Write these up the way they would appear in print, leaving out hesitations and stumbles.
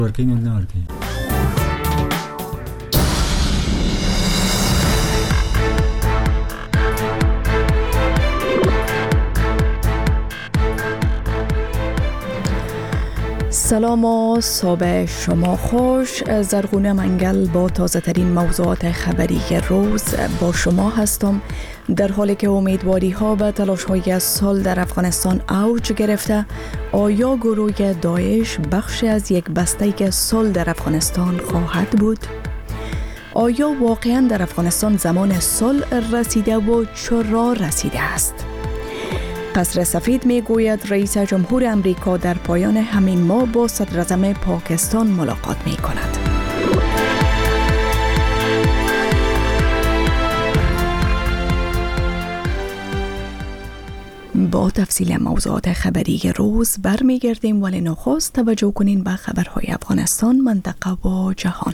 سلام و صبح شما خوش. زرغونه منگل با تازه ترین موضوعات خبری روز با شما هستم، در حالی که امیدواری ها و تلاش های صلح در افغانستان اوج گرفته. آیا گروه داعش بخشی از یک بسته صلح در افغانستان خواهد بود؟ آیا واقعا در افغانستان زمان صلح رسیده و چرا رسیده است؟ قصر سفید می گوید رئیس جمهور امریکا در پایان همین ماه با صدر اعظم پاکستان ملاقات می کند. با تفصیل موضوعات خبری روز برمیگردیم، ولی نخست توجه کنین به خبرهای افغانستان، منطقه و جهان.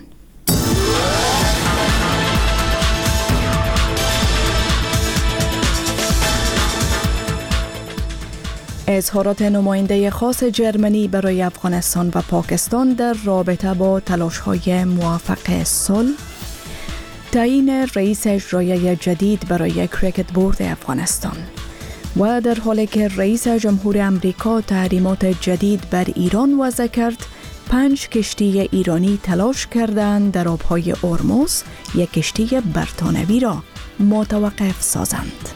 اظهارات نماینده خاص جرمنی برای افغانستان و پاکستان در رابطه با تلاش‌های موافق صلح، تعیین رئیس اجرایی جدید برای کریکت بورد افغانستان و در حالی که رئیس جمهور امریکا تحریمات جدید بر ایران وضع کرد، 5 کشتی ایرانی تلاش کردند در آبهای هرمز یک کشتی برتانوی را متوقف سازند.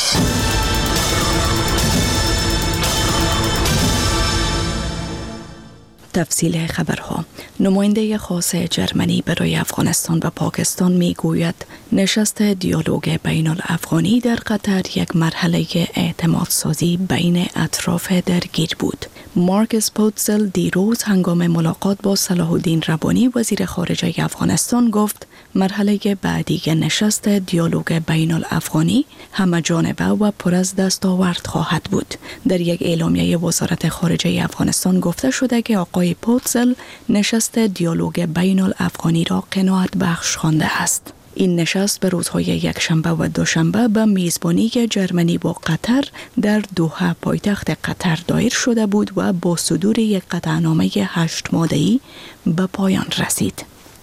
تفصیل خبرها. نماینده خاص جرمنی برای افغانستان و پاکستان می گوید نشست دیالوگ بین الافغانی در قطر یک مرحله اعتماد سازی بین اطراف درگیر بود. مارکس پوتزل دیروز هنگام ملاقات با صلاح الدین ربانی وزیر خارجه افغانستان گفت مرحله بعدی نشست دیالوگ بین الافغانی همه جانبه و پر از دستاورد خواهد بود. در یک اعلامیه وزارت خارجه افغانستان گفته شده که آقای پوتزل نشست دیالوگ بین الافغانی را قناعت بخش خوانده است. این نشست به روزهای یکشنبه و دوشنبه به میزبانی جرمنی با قطر در دوحه پایتخت قطر دایر شده بود و با صدور یک قطعنامه 8 ماده‌ای به پایان رسید.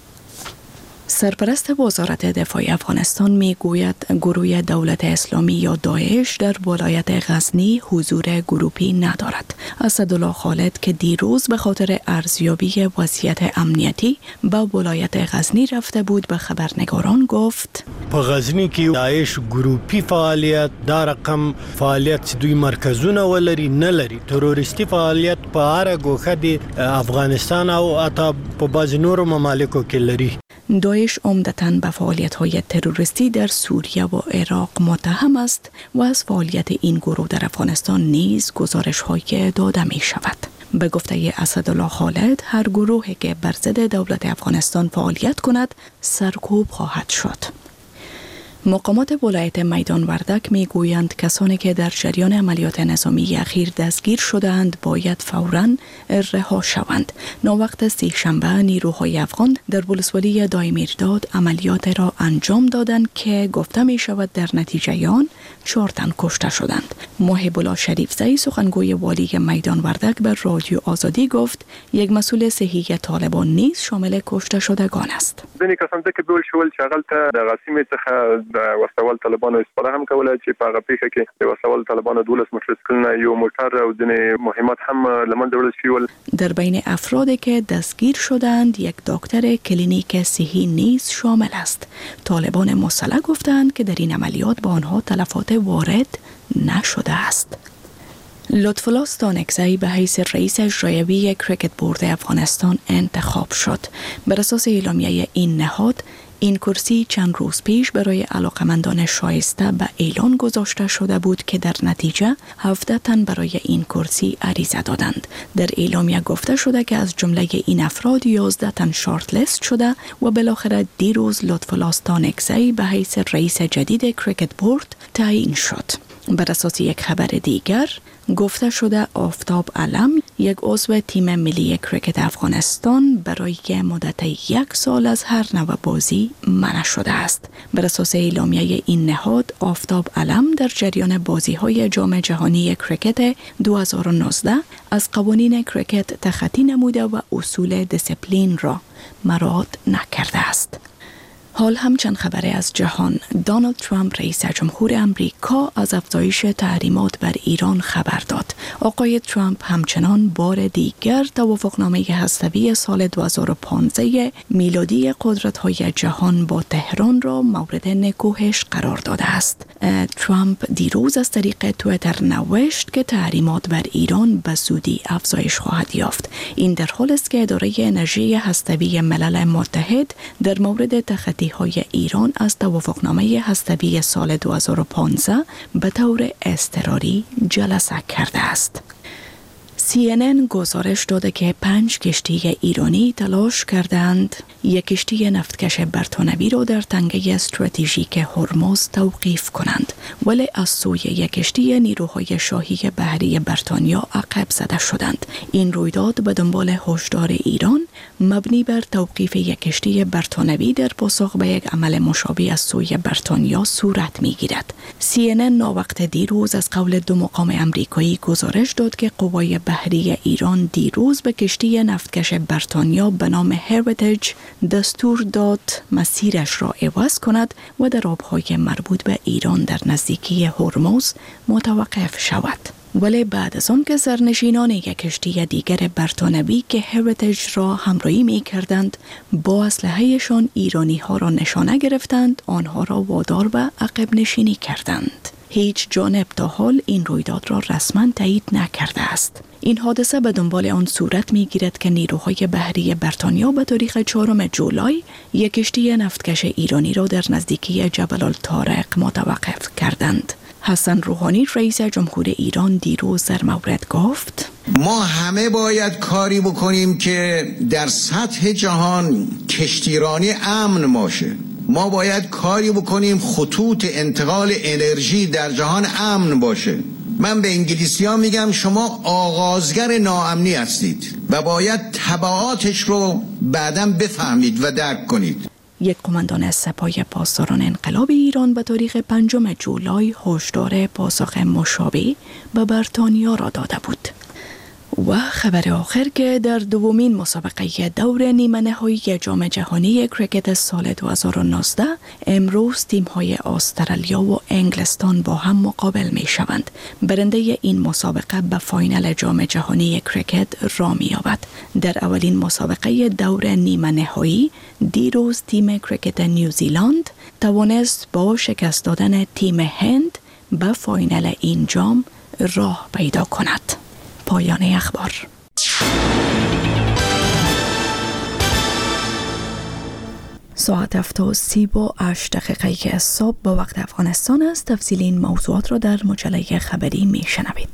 سرپرست وزارت دفاع افغانستان می گوید گروه دولت اسلامی یا داعش در ولایت غزنی حضور گروپی ندارد. اسدالله خالد که دیروز به خاطر ارزیابی وضعیت امنیتی به ولایت غزنی رفته بود به خبرنگاران گفت په غزنی کې داعش ګروپی فعالیت دا رقم فعالیت چې دوی مرکزونه ولري نه لري. تروریستی فعالیت په هر ګوښه د افغانستان او حتی په بعضې نورو ممالکو کې لري. داعش عمدتاً به فعالیت‌های تروریستی در سوریه و عراق متهم است و از فعالیت این گروه در افغانستان نیز گزارش‌های داده می‌شود. به گفته اسدالله خالد هر گروهی که بر ضد دولت افغانستان فعالیت کند سرکوب خواهد شد. مقامات ولایت میدان وردک می گویند کسانی که در جریان عملیات نظامی اخیر دستگیر شده‌اند باید فوراً رها شوند. ناوقت سه‌شنبه نیروهای افغان در ولسوالی دایمیرداد عملیات را انجام دادند که گفته می شود در نتیجه آن 4 تن کشته شدند. محب الله شریفزئی سخنگوی والی میدان وردک به رادیو آزادی گفت یک مسئول صحی طالبان نیز شامل کشته شدگان است. ځینې کسان ته کې بیول شول چې هغلته د غاسمې څخه د وسوال طالبانو استفاده هم کوله چې په هغه پیښه کې د وسوال طالبانو 12 موټرسایکلونه یو موټر او ځینې مهمات هم له منځه وړل شول. در بین افرادی که دستگیر شدند یک دکتر کلینیک صحی نیز شامل است. طالبان مسلح گفتند که در این عملیات با آنها تلفات وارد نشده است. لطفالله ستانکزی به حیث رئیس اجرایی کریکت بورد افغانستان انتخاب شد. بر اساس اعلامیه این نهاد این کرسی چند روز پیش برای علاقمندان شایسته به اعلان گذاشته شده بود که در نتیجه 17 تن برای این کرسی عریضه دادند. در اعلامیه گفته شده که از جمله این افراد 11 تن شارت لیست شده و بالاخره دیروز لطفالله ستانکزی به حیث رئیس جدید کریکت بورد تعیین شد. بر اساس یک خبر دیگر گفته شده آفتاب علم یک عضو تیم ملی کرکت افغانستان برای مدت 1 سال از هر نوع بازی منع شده است. بر اساس اعلامیه این نهاد آفتاب علم در جریان بازی‌های جام جهانی کرکت 2019 از قوانین کرکت تخطی نموده و اصول دیسیپلین را مراعات نکرده است. حال هم چند خبری از جهان. دونالد ترامپ رئیس جمهور امریکا از افزایش تحریمات بر ایران خبر داد. آقای ترامپ همچنان بار دیگر توافقنامه هسته‌ای سال 2015 میلادی قدرت‌های جهان با تهران را مورد نکوهش قرار داده است. ترامپ دیروز از طریق توییتر نوشت که تحریمات بر ایران به زودی افزایش خواهد یافت. این در حالی است که اداره انرژی هسته‌ای ملل متحد در مورد تخطی های ایران از توافقنامه هسته‌ای سال 2015 به طور اضطراری جلسه کرده است. CNN گزارش داده که 5 کشتی ایرانی تلاش کردند یک کشتی نفتکش بریتانیایی را در تنگه استراتژیک هرمز توقیف کنند، ولی از سوی یک کشتی نیروهای شاهی بحری بریتانیا عقب زده شدند. این رویداد به دنبال هشدار ایران مبنی بر توقیف یک کشتی بریتانیایی در پاسخ به یک عمل مشابه از سوی بریتانیا صورت می‌گیرد. CNN ناوقت دیروز از قول 2 مقام آمریکایی گزارش داد که قوای بحری ایران دیروز به کشتی نفتکش بریتانیا به نام هریتیج دستور داد مسیرش را عوض کند و در آب‌های مربوط به ایران در نزدیکی هرمز متوقف شود. ولی بعد از آن که سرنشینان یک کشتی دیگر بریتانیایی که هریتیج را همراهی می کردند با اسلحه‌شان ایرانی ها را نشانه گرفتند، آنها را وادار به عقب نشینی کردند. هیچ جانب تا حال این رویداد را رسما تایید نکرده است. این حادثه به دنبال آن صورت می‌گیرد که نیروهای بحری بریتانیا به تاریخ 4 جولای یک کشتی نفتکش ایرانی را در نزدیکی جبل الطارق متوقف کردند. حسن روحانی رئیس جمهور ایران دیروز در مورد گفت: ما همه باید کاری بکنیم که در سطح جهان کشتیرانی امن باشه. ما باید کاری بکنیم خطوط انتقال انرژی در جهان امن باشه. من به انگلیسی‌ها میگم شما آغازگر ناامنی هستید و باید تبعاتش رو بعداً بفهمید و درک کنید. یک قماندان سپاه پاسداران انقلاب ایران به تاریخ 5 جولای هشدار پاسخ مشابه به بریتانیا را داده بود. و خبر آخر که در دومین مسابقه دور نیمه نهایی جام جهانی کرکت سال 2019 امروز تیم‌های استرالیا و انگلستان با هم مقابل می‌شوند. برنده این مسابقه به فاینال جام جهانی کرکت را می‌یابد. در اولین مسابقه دور نیمه نهایی دیروز تیم کرکت نیوزیلند توانست با شکست دادن تیم هند به فاینال این جام راه پیدا کند. پایان اخبار. ساعت 7:38 صبح به وقت افغانستان است. تفصیل این موضوعات را در مجله خبری میشنوید.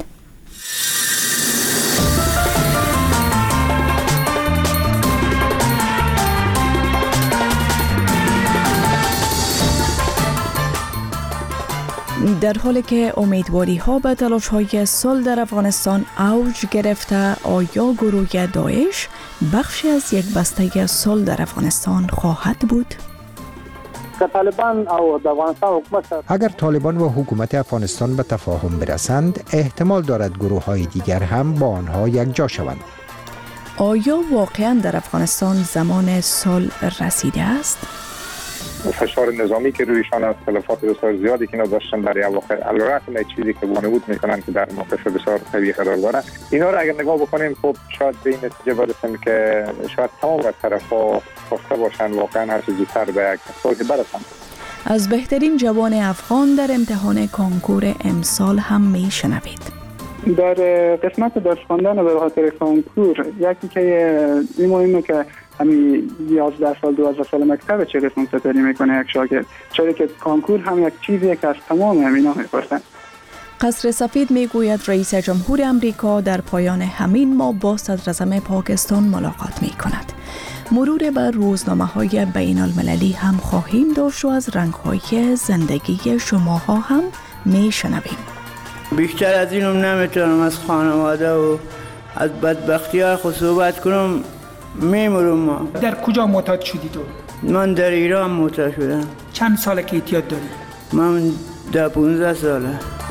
در حالی که امیدواری ها به تلاش های صلح در افغانستان اوج گرفته، آیا گروه داعش بخشی از یک بسته صلح در افغانستان خواهد بود؟ اگر طالبان و حکومت افغانستان به تفاهم برسند، احتمال دارد گروه های دیگر هم با آنها یک جا شوند. آیا واقعا در افغانستان زمان صلح رسیده است؟ فشار نظامی که رویشان است، خلافات بسیار زیادی که اینا داشتن برای اواخر، علیرغم چیزی که وانمود میکنن که در موقف بسیار قوی قرار دارن، اینا رو اگر نگاه بکنیم خب شاید به این نتیجه برسیم که شاید تمام طرفا خواسته باشن واقعا هر چه زودتر به یک صلح برسن. از بهترین جوان افغان در امتحان کنکور امسال هم میشنوید. در قسمت درس خواندن به خاطر کنکور یکی که این مهمه که همین 11 سال 12 سال مکتب چه قسم سپری میکنه یک شاگرد، چرا که کنکور هم یک چیزی که از تمام همینا میپرسن. قصر سفید میگوید رئیس جمهور امریکا در پایان همین ماه با صدراعظم پاکستان ملاقات میکند. مرور بر روزنامه‌های بین المللی هم خواهیم داشت و از رنگ‌های زندگی شماها هم میشنویم. بیشتر از اینم نمیتونم از خانواده و از بدبختی ها خود صحبت کنم. میمورم. ما در کجا معتاد شدی تو؟ من در ایران معتاد شدم. چند ساله که اعتیاد داری؟ من 15 ساله.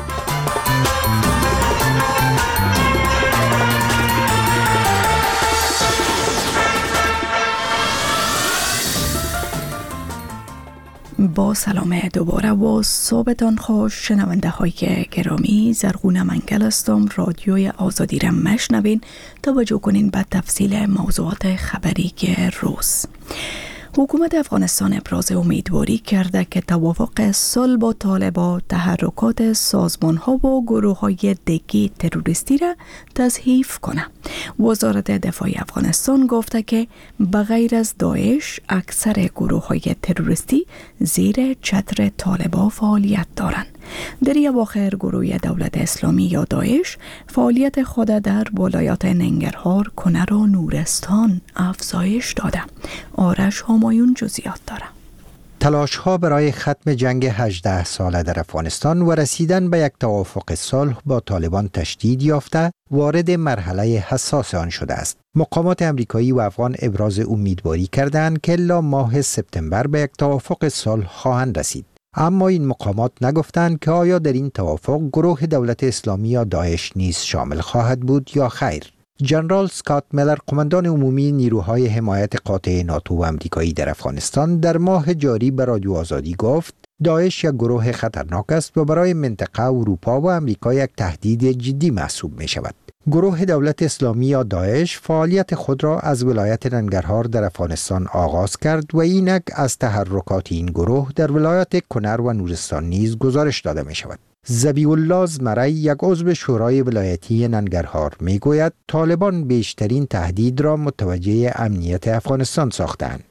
با سلام دوباره و صبحتان خوش شنونده های گرامی. زرغون منگل هستم. رادیوی آزادی را مشنوین. توجه کنین به تفصیل موضوعات خبری روز. حکومت افغانستان ابراز امیدواری کرده که توافق صلح با طالبان تحرکات سازمان‌ها و گروه‌های دیگه تروریستی را تضعیف کنه. وزارت دفاع افغانستان گفته که بغیر از داعش اکثر گروه‌های تروریستی زیر چتر طالبان فعالیت دارند. در اواخر گروه دولت اسلامی یا داعش فعالیت خود در ولایات ننگرهار، کنر و نورستان افزایش داده. آرش همایون جزئیات داره. تلاش ها برای ختم جنگ 18 ساله در افغانستان و رسیدن به یک توافق صلح با طالبان تشدید یافته وارد مرحله حساس آن شده است. مقامات امریکایی و افغان ابراز امیدواری کردند که الا ماه سپتامبر به یک توافق صلح خواهند رسید. اما این مقامات نگفتند که آیا در این توافق گروه دولت اسلامی یا داعش نیز شامل خواهد بود یا خیر. جنرال اسکات میلر، قماندان عمومی نیروهای حمایت قاطع ناتو و امریکایی در افغانستان، در ماه جاری به رادیو آزادی گفت داعش یک گروه خطرناک است و برای منطقه اروپا و امریکا یک تهدید جدی محسوب می شود. گروه دولت اسلامی یا داعش فعالیت خود را از ولایت ننگرهار در افغانستان آغاز کرد و اینک از تحرکات این گروه در ولایت کنر و نورستان نیز گزارش داده می شود. ذبیح الله زمری، یک عضو شورای ولایتی ننگرهار، می گوید طالبان بیشترین تهدید را متوجه امنیت افغانستان ساختند.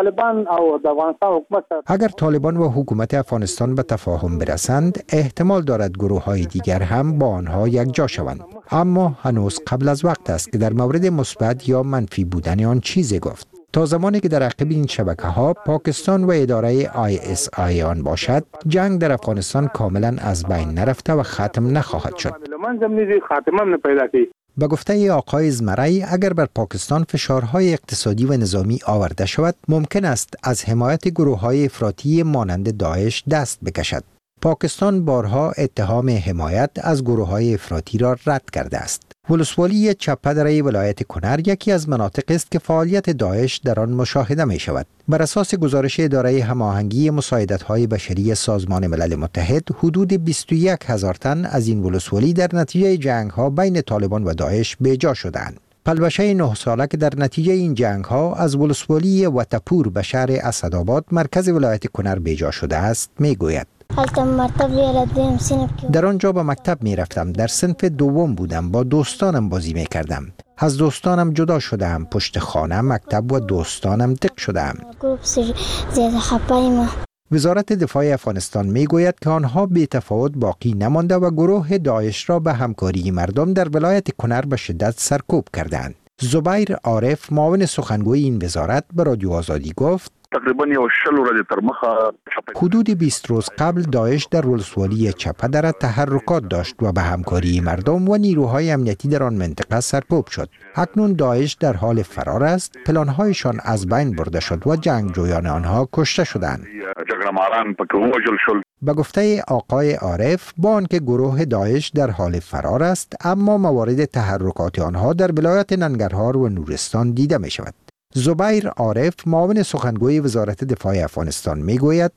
اگر طالبان و حکومت افغانستان به تفاهم برسند، احتمال دارد گروه های دیگر هم با آنها یک جا شوند. اما هنوز قبل از وقت است که در مورد مثبت یا منفی بودن آن چیزی گفت. تا زمانی که در عقب این شبکه‌ها پاکستان و اداره ISI آن باشد، جنگ در افغانستان کاملا از بین نرفته و ختم نخواهد شد. به گفته آقای زمری، اگر بر پاکستان فشارهای اقتصادی و نظامی آورده شود، ممکن است از حمایت گروه‌های افراطی مانند داعش دست بکشد. پاکستان بارها اتهام حمایت از گروه‌های افراطی را رد کرده است. ولسوالی چپدره ولایت کنر یکی از مناطق است که فعالیت داعش در آن مشاهده می شود. بر اساس گزارش اداره هماهنگی مساعدت‌های بشری سازمان ملل متحد، حدود 21,000 تن از این ولسوالی در نتیجه جنگ‌ها بین طالبان و داعش بی‌جا شدند. پلوشه 9 ساله که در نتیجه این جنگ‌ها از ولسوالی وطپور به شهر اسدآباد مرکز ولایت کنر بی‌جا شده است، می‌گوید. در آنجا به مکتب می رفتم. در صنف دوم بودم. با دوستانم بازی می کردم. از دوستانم جدا شدم. پشت خانه، مکتب و دوستانم دق شدم. وزارت دفاع افغانستان می گوید که آنها بی تفاوت باقی نمانده و گروه داعش را به همکاری مردم در ولایت کنر به شدت سرکوب کردند. زبیر عارف، معاون سخنگوی این وزارت، به رادیو آزادی گفت تقریبا 40 ورځې تر مخه حدود 20 روز قبل داعش در ولسوالی چپدره تحرکات داشت و به همکاری مردم و نیروهای امنیتی در آن منطقه سرکوب شد. اکنون داعش در حال فرار است. پلانهایشان از بین برده شد و جنگجویان آنها کشته شدند. به گفته آقای عارف، با آنکه گروه داعش در حال فرار است، اما موارد تحرکات آنها در ولایت ننگرهار و نورستان دیده می شود. زبیر عارف، معاون سخنگوی وزارت دفاع افغانستان، می گوید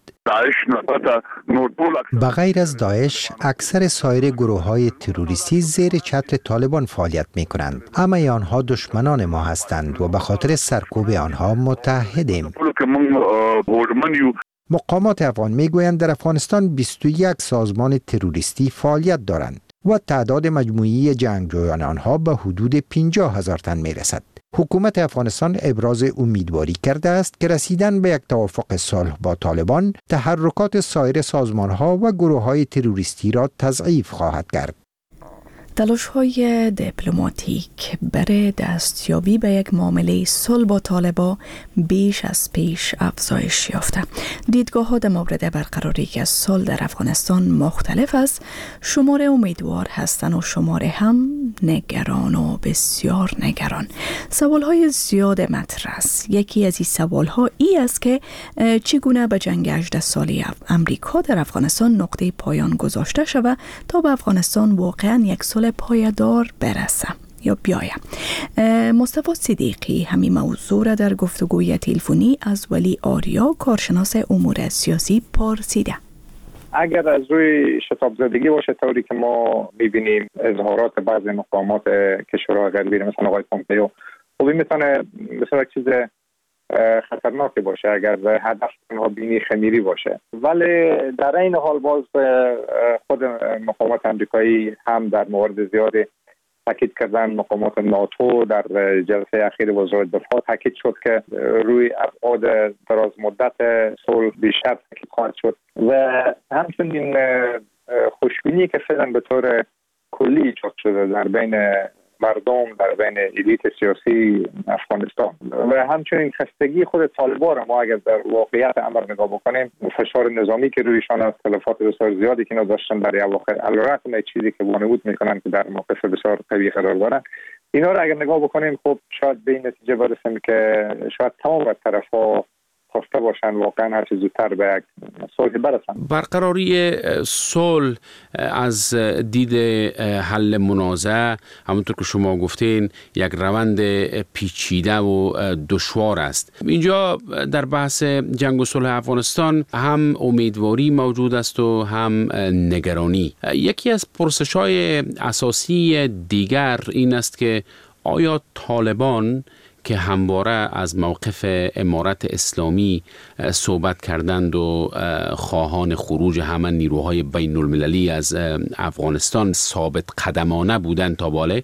بغیر از داعش اکثر سایر گروه‌های تروریستی زیر چتر طالبان فعالیت می کنند، اما آنها دشمنان ما هستند و به خاطر سرکوب آنها متحدیم. مقامات افغان می گویند در افغانستان 21 سازمان تروریستی فعالیت دارند و تعداد مجموعی جنگجویان آنها به حدود 50,000 تن می رسد. حکومت افغانستان ابراز امیدواری کرده است که رسیدن به یک توافق صلح با طالبان تحرکات سایر سازمان‌ها و گروه‌های تروریستی را تضعیف خواهد کرد. تلاش‌های دیپلماتیک برای دستیابی به یک معامله صلح با طالبان بیش از پیش افزایش یافته. دیدگاه‌ها در مورد برقراری از صلح در افغانستان مختلف است. شماره امیدوار هستند و شماره هم نگران و بسیار نگران. سوال‌های زیاد مطرح است. یکی از این سوال‌ها است که چگونه به جنگ 18 ساله امریکا در افغانستان نقطه پایان گذاشته شود تا به افغانستان واقعاً یک صلح پایدار برسه یا بیاید. مصطفی صدیقی همین موضوع را در گفتگوی تلفنی از ولی آریا کارشناس امور سیاسی پرسیده. اگر از روی شتاب زدگی باشه طوری که ما می‌بینیم اظهارات بعضی مقامات کشورهای غربی مثل آقای پومپئو خوبی میتونه مثلا چیز خطرناکی باشه اگر هدف اونها بینی خمیری باشه. ولی در این حال باز خود مقامات امریکایی هم در مورد زیادی تاکید کردن. مقامات ناتو در جلسه اخیر وزارت دفاع تاکید شد که روی ابعاد دراز مدت صلح بیشتر تاکید خواهد شد و همچنین خوشبینی که فعلا به طور کلی ایجاد شده در بین مردم، در بین الیت سیاسی افغانستان و همچنین خستگی خود طالبان را ما اگر در واقعیت امر نگاه بکنیم، فشار نظامی که رویشان از تلفات بسیار زیادی که اینا داشتن در اواخر علیرغم چیزی که وانمود میکنن که در موقف بسیار قوی قرار دارن، اینا را اگر نگاه بکنیم خب شاید به این نتیجه برسیم که شاید تمام طرف‌ها خواسته باشن واقعا هر چه زودتر به یک صلح برسن. برقراری صلح از دید حل منازعه همونطور که شما گفتین یک روند پیچیده و دشوار است. اینجا در بحث جنگ و صلح افغانستان هم امیدواری موجود است و هم نگرانی. یکی از پرسش‌های اساسی دیگر این است که آیا طالبان که همواره از موقف امارت اسلامی صحبت کردند و خواهان خروج همه نیروهای بین المللی از افغانستان ثابت قدمانه بودند تا باله،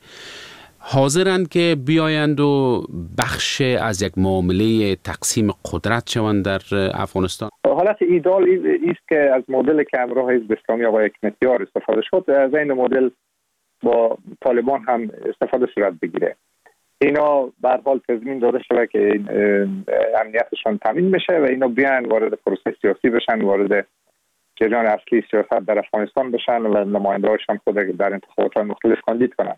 حاضرند که بیایند و بخش از یک معامله تقسیم قدرت شوند در افغانستان؟ حالت ایدال است که از مدل که همراه حزب اسلامی آقای حکمتیار استفاده شد از این مدل با طالبان هم استفاده صورت بگیره. اینا به هر حال تضمین داده شده که امنیتشان تامین بشه و اینا بیان وارد پروسه سیاسی بشن، وارد جریان اصلی سیاست در افغانستان بشن و نماینده‌هاشون خود در انتخابات مختلف کاندید کنن.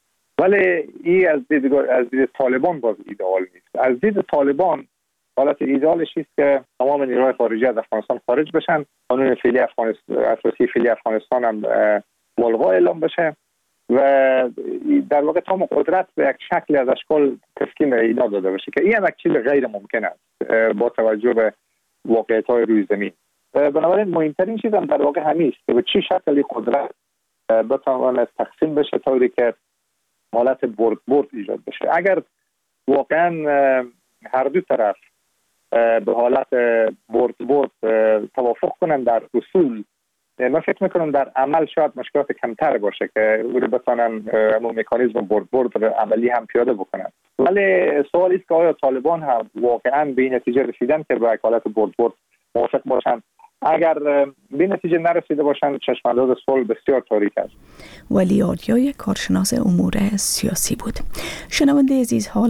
ولی این از دید طالبان باز ایدئال نیست. از دید طالبان حالت ایدئالش است که تمام نیروهای خارجی از افغانستان خارج بشن، قانون فعلی افغانستان اساسی فعلی افغانستان هم ملغا اعلام بشه و در واقع تمام قدرت به یک شکل از اشکال تسکین اینا داده بشه که این یک چیز غیر ممکن است با توجه به واقعیت‌های روی زمین. بنابراین مهمترین چیز هم در واقع همین است که به چه شکلی قدرت بتواند تقسیم بشه طوری که حالت برد ایجاد بشه. اگر واقعا هر دو طرف به حالت برد توافق کنن در اصول، من فکر میکنم در عمل شاید مشکلات کمتر باشه که او رو بتونن همون مکانیزم برد عملی هم پیاده بکنن. ولی سوال است که آیا طالبان هم واقعا به این نتیجه رسیدن که با حالت برد موافق باشن؟ اگر به نتیجه نرسیده باشن چشمانداز صلح بسیار تاریک است. ولی آریای کارشناس امور سیاسی بود. شنونده عزیز، حال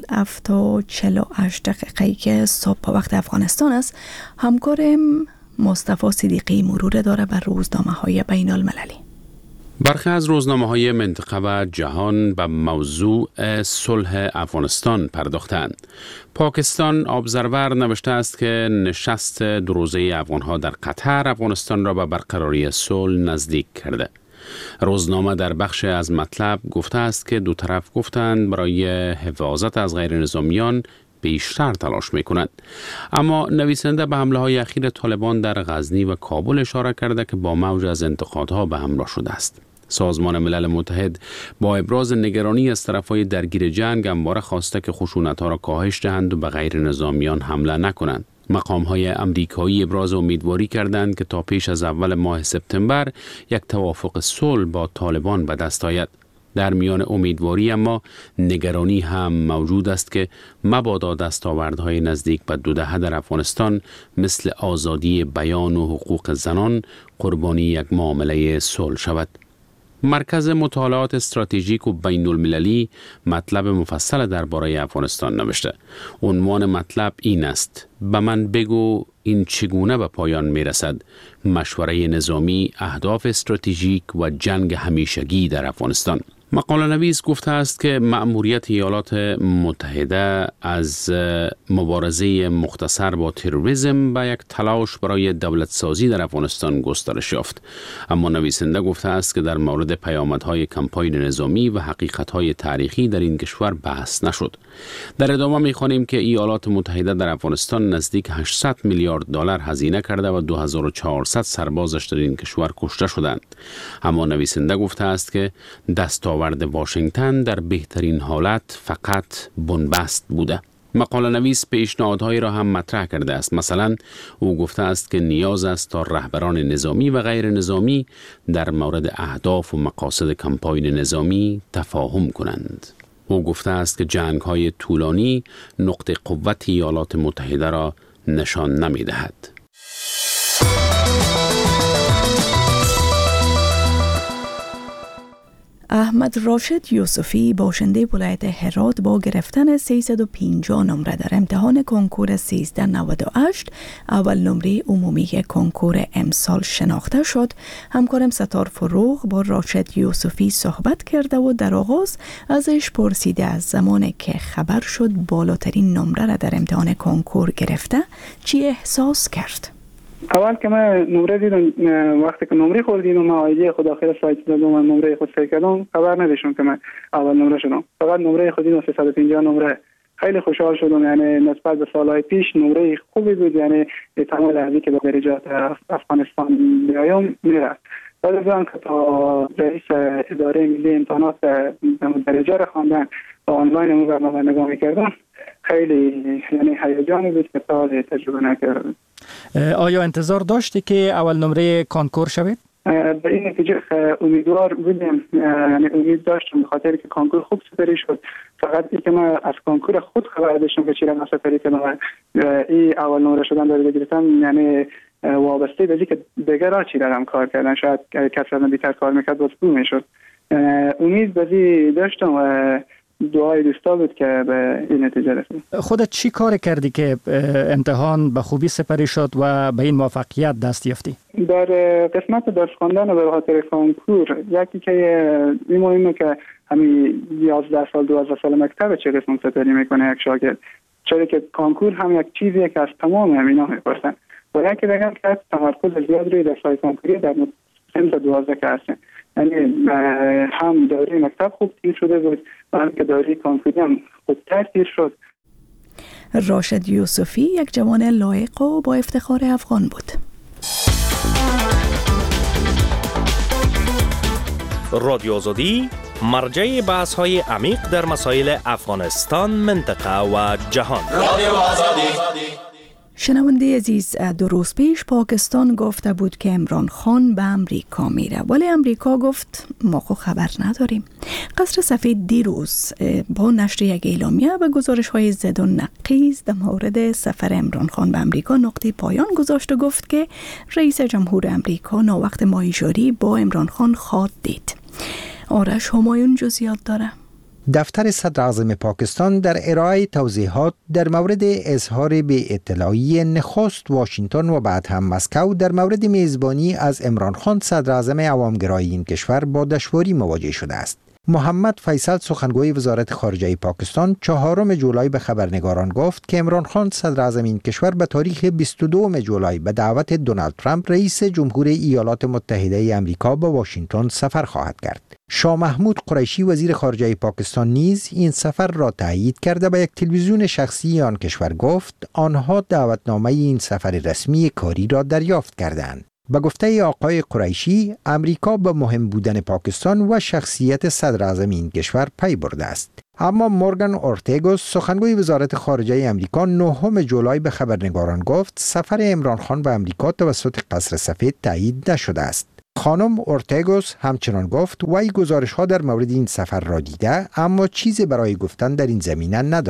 7:48 دقیقه که صبح وقت افغانستان است. همکارم مصطفی صدیقی مرور داره بر روزنامه‌های بین المللی. برخی از روزنامه‌های منطقه و جهان به موضوع صلح افغانستان پرداختند. پاکستان ابزرور نوشته است که نشست دو روزه افغان‌ها در قطر افغانستان را به برقراری صلح نزدیک کرده. روزنامه در بخش از مطلب گفته است که دو طرف گفتند برای حفاظت از غیر نظامیان بیشتر تلاش می‌کنند. اما نویسنده به حمله‌های اخیر طالبان در غزنی و کابل اشاره کرده که با موج از انتقادها به همراه شده است. سازمان ملل متحد با ابراز نگرانی از طرف‌های درگیر جنگ همواره خواسته که خشونت‌ها را کاهش دهند و به غیر نظامیان حمله نکنند. مقام‌های آمریکایی ابراز امیدواری کردند که تا پیش از اول ماه سپتامبر یک توافق صلح با طالبان به دست آید. در میان امیدواری اما نگرانی هم موجود است که مبادا دستاوردهای نزدیک به 2 دهه در افغانستان مثل آزادی بیان و حقوق زنان قربانی یک معامله صلح شود. مرکز مطالعات استراتژیک و بین المللی مطلب مفصل درباره افغانستان نوشته. عنوان مطلب این است: به من بگو این چگونه به پایان می رسد؟ مشوره نظامی، اهداف استراتژیک و جنگ همیشگی در افغانستان. مقاله نویس گفته است که مأموریت ایالات متحده از مبارزه مختصر با تروریسم به یک تلاش برای دولت سازی در افغانستان گسترش یافت. اما نویسنده گفته است که در مورد پیامدهای کمپاین نظامی و حقیقتهای تاریخی در این کشور بحث نشد. در ادامه می‌خوانیم که ایالات متحده در افغانستان نزدیک 800 میلیارد دلار هزینه کرده و 2400 سربازش در این کشور کشته شدند. اما نویسنده گفته است که دستاورد واشنگتن در بهترین حالت فقط بنبست بوده. مقاله نویس پیشنهادهایی را هم مطرح کرده است. مثلا او گفته است که نیاز است تا رهبران نظامی و غیر نظامی در مورد اهداف و مقاصد کمپاین نظامی تفاهم کنند. او گفته است که جنگ‌های طولانی نقطه قوت ایالات متحده را نشان نمی‌دهد. احمد راشد یوسفی باشنده ولایت هرات با گرفتن 350 نمره در امتحان کنکور 1398 اول نمره عمومی کنکور امسال شناخته شد. همکارم ستار فروغ با راشد یوسفی صحبت کرده و در آغاز ازش پرسیده از زمانی که خبر شد بالاترین نمره را در امتحان کنکور گرفته چی احساس کرد؟ اول که من نمره دیدم، وقتی که نمره خوردیم و من آیدی خود داخل سایت دادم و نمره خود سعی کردم، خبر نداشتم که من اول نمره شدم. فقط نمره خود دیدم 350 نمره. خیلی خوشحال شدم، یعنی نسبت به سالهای پیش نمره خوبی بود، یعنی تمام لحظی که به درجات افغانستان بیایم میرفت. بعد از آن که تا رئیس اداره ملی امتحانات درجه را خواندن و آنلاین برنامه نگاه میکردم، خیلی یعنی هیجانی بود که تا تجربه نکردم. آیا انتظار داشتی که اول نمره کانکور شوید؟ به این نتیجه امیدوار بودم، یعنی امید داشتم به خاطر که کانکور خوب سپری شد. فقط این که من از کانکور خود خبر داشتم که چیرا سپری کردم، این اول نمره شدن داره گرفتم، یعنی وابسته به که دیگر را چی دارم کار کردن، شاید کسی از من بیتر کار میکرد باز بو میشد. امید بازی داشتم و دعای دوستا بود که به این نتیجه رسید. خودت چی کار کردی که امتحان به خوبی سپری شد و به این موفقیت دست یافتی؟ در قسمت درس خواندن به خاطر کانکور یکی که این مهمه که همین 11 سال 12 سال مکتب چه قسم سپری میکنه یک شاگرد، چرا که کانکور هم یک چیزیه که از تمام همینا میپرسن و یکی دیگه که تمرکز زیاد روی درس‌های کانکوری در سن تا 12 که هستن، یعنی هم دوره مکتب خوب تیر شده بود و هم که دوره کانکوری هم خوبتر تیر شد. راشد یوسفی یک جوان لایق و با افتخار افغان بود. رادیو آزادی مرجع بحث‌های عمیق در مسائل افغانستان، منطقه و جهان. رادیو آزادی. شنونده عزیز، 2 روز پیش پاکستان گفته بود که عمران خان به امریکا میره، ولی امریکا گفت ما خو خبر نداریم. قصر سفید دیروز با نشر یک اعلامیه و گزارش های زد و نقیض در مورد سفر عمران خان به امریکا نقطه پایان گذاشت و گفت که رئیس جمهور امریکا ناوقت ماهیجوری با عمران خان خواهد دید. آرش همایون جزئیات داره. دفتر صدر اعظم پاکستان در ارائه توضیحات در مورد اظهار بی اطلاعی نخست واشنگتن و بعد هم مسکو در مورد میزبانی از عمران خان صدر اعظم عوامگرای این کشور با دشواری مواجه شده است. محمد فیصل سخنگوی وزارت خارجه پاکستان 4 جولای به خبرنگاران گفت که عمران خان صدر اعظم این کشور به تاریخ 22 جولای به دعوت دونالد ترامپ رئیس جمهور ایالات متحده آمریکا به واشنگتن سفر خواهد کرد. شاه محمود قریشی وزیر خارجه پاکستان نیز این سفر را تایید کرده به یک تلویزیون شخصی آن کشور گفت آنها دعوتنامه این سفر رسمی کاری را دریافت کردند. به گفته آقای قریشی، امریکا به مهم بودن پاکستان و شخصیت صدر اعظم این کشور پی برده است. اما مورگان اورتگوس سخنگوی وزارت خارجه امریکا 9 جولای به خبرنگاران گفت سفر عمران خان به امریکا توسط قصر سفید تایید نشده است. خانم اورتگوس همچنان گفت وی گزارش‌ها در مورد این سفر را دیده اما چیزی برای گفتن در این زمینه ندارد.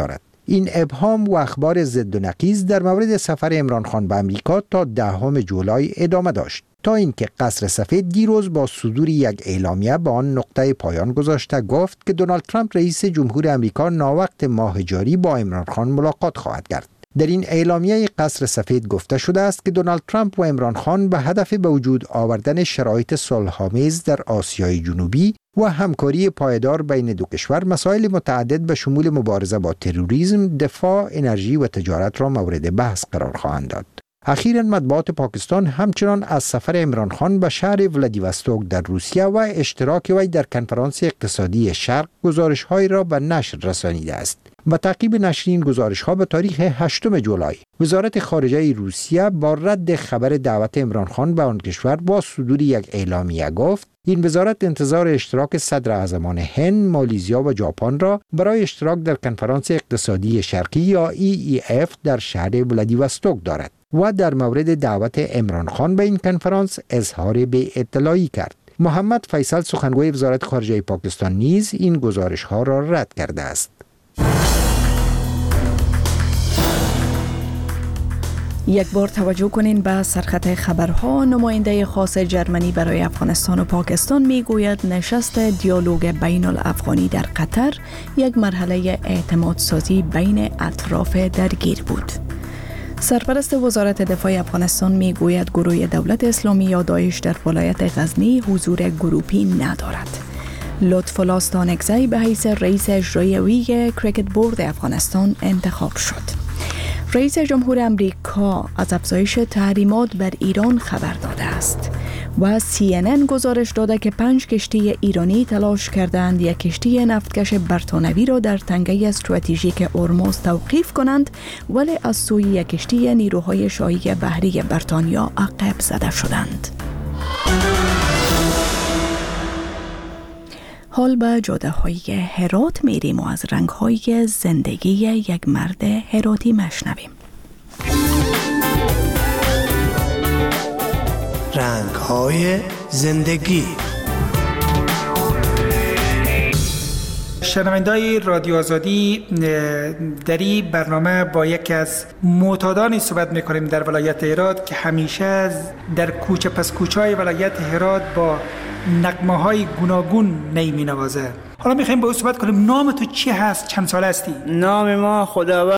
این ابهام و اخبار ضد و نقیض در مورد سفر عمران خان به امریکا تا 10 جولای ادامه داشت، تا اینکه قصر سفید دیروز با صدور یک اعلامیه به آن نقطه پایان گذاشته گفت که دونالد ترامپ رئیس جمهور امریکا ناوقت ماه جاری با عمران خان ملاقات خواهد کرد. در این اعلامیه قصر سفید گفته شده است که دونالد ترامپ و عمران خان به هدف به وجود آوردن شرایط صلح‌آمیز در آسیای جنوبی و همکاری پایدار بین دو کشور مسائل متعدد به شمول مبارزه با تروریسم، دفاع، انرژی و تجارت را مورد بحث قرار خواهند داد. اخیراً مطبوعات پاکستان همچنان از سفر عمران خان به شهر ولادیواستوک در روسیه و اشتراک وی در کنفرانس اقتصادی شرق گزارش‌هایی را به نشر رسانیده است. با تعقیب نشر این گزارش‌ها به تاریخ 8 جولای وزارت خارجه روسیه با رد خبر دعوت عمران خان به آن کشور با صدور یک اعلامیه گفت این وزارت انتظار اشتراک صدراعظمان هند، مالزیا و ژاپن را برای اشتراک در کنفرانس اقتصادی شرقی یا EEF در شهر ولادیواستوک دارد و در مورد دعوت عمران خان به این کنفرانس اظهار بی‌اطلاعی کرد. محمد فیصل سخنگوی وزارت خارجه پاکستان نیز این گزارش‌ها را رد کرده است. یک بار توجه کنین به سرخط خبرها. نماینده خاص جرمنی برای افغانستان و پاکستان میگوید نشست دیالوگ بین الافغانی در قطر یک مرحله اعتماد سازی بین اطراف درگیر بود. سرپرست وزارت دفاع افغانستان میگوید گروه دولت اسلامی یا داعش در ولایت غزنی حضور گروپی ندارد. لطف‌الله ستانکزی به حیث رئیس اجرایی کریکت بورد افغانستان انتخاب شد. رئیس جمهور امریکا از افزایش تحریمات بر ایران خبر داده است و CNN گزارش داده که 5 کشتی ایرانی تلاش کردند یک کشتی نفتکش برتانوی را در تنگه استراتژیک هرمز توقیف کنند، ولی از سوی یک کشتی نیروهای شاهی بحری بریتانیا عقب زده شدند. حال به جاده های هرات میریم و از رنگ های زندگی یک مرد هراتی مشنویم. رنگ های زندگی. شنونده‌های رادیو آزادی، در این برنامه با یکی از معتادانی صحبت می‌کنیم در ولایت هرات که همیشه در کوچه پس کوچه‌های ولایت هرات با نغمه‌های گوناگون نی می‌نوازه. حالا می‌خوایم با او صحبت کنیم. نام تو چی هست؟ چند ساله هستی؟ نام ما خداوند